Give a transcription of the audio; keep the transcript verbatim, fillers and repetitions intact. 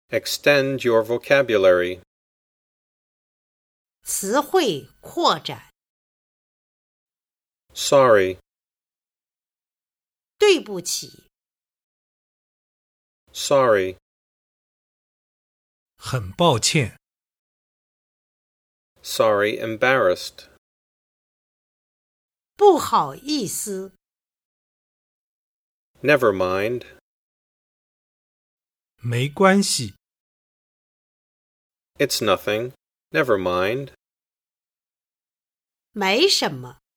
Extend your vocabulary. 词汇扩展。 Sorry. 对不起。 Sorry. 很抱歉。 Sorry, embarrassed. 不好意思。 Never mind. 没关系。 It's nothing. Never mind. 没什么。